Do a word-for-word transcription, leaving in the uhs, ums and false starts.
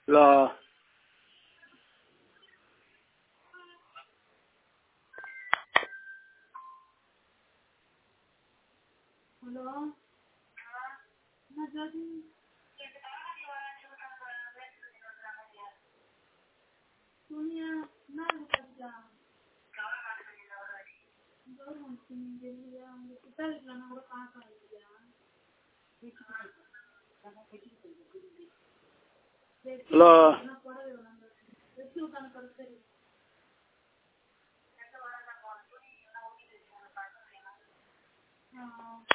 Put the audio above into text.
hello hello என்ன ஜோதி சோனியா என்ன இருக்கா கவர்மெண்ட் நீங்க இல்லையா உங்க கிட்ட இல்லைன்னா கூட பார்க்கலாம் இல்லையா ஹலோ புடவை வச்சு விட்டான படுத்து ஆ